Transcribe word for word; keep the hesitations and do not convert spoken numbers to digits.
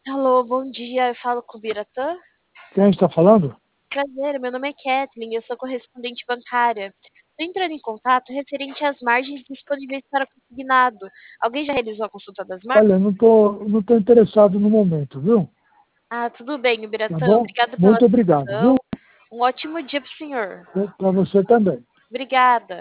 Alô, bom dia. Eu falo com o Biratã. Quem está falando? Prazer, meu nome é Kathleen, eu sou correspondente bancária. Estou entrando em contato referente às margens disponíveis para consignado. Alguém já realizou a consulta das margens? Olha, não estou não tô interessado no momento, viu? Ah, tudo bem, Tá Biratã. bom? Obrigada pela Muito obrigado, atenção. viu? Um ótimo dia para o senhor. Para você também. Obrigada.